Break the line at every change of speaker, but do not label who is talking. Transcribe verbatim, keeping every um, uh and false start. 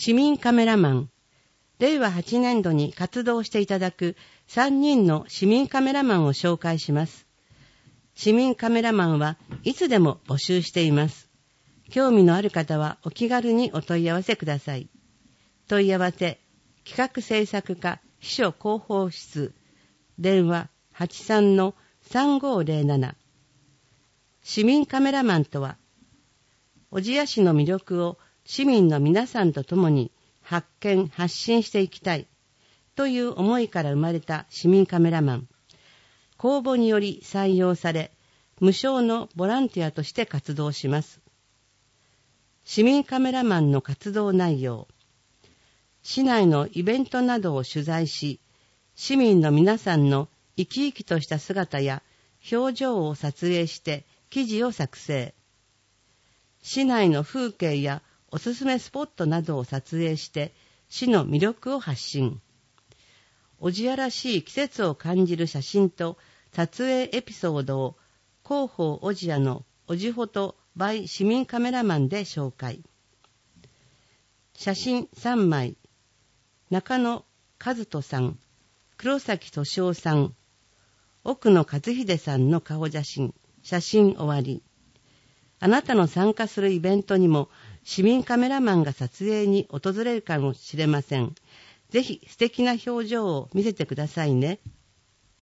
市民カメラマン。れいわはちねんどに活動していただくさんにんの市民カメラマンを紹介します。市民カメラマンはいつでも募集しています。興味のある方はお気軽にお問い合わせください。問い合わせ、企画制作課秘書広報室、電話 はちさんのさんごーぜろなな。市民カメラマンとは、小千谷市の魅力を市民の皆さんと共に発見・発信していきたいという思いから生まれた市民カメラマン。公募により採用され、無償のボランティアとして活動します。市民カメラマンの活動内容。市内のイベントなどを取材し、市民の皆さんの生き生きとした姿や表情を撮影して記事を作成。市内の風景やおすすめスポットなどを撮影して市の魅力を発信。小千谷らしい季節を感じる写真と撮影エピソードを広報小千谷のおじフォト by 市民カメラマンで紹介。写真さんまい。中野和人さん、黒崎俊夫さん、奥野和秀さんの顔写真、写真終わり。あなたの参加するイベントにも市民カメラマンが撮影に訪れるかもしれません。ぜひ素敵な表情を見せてくださいね。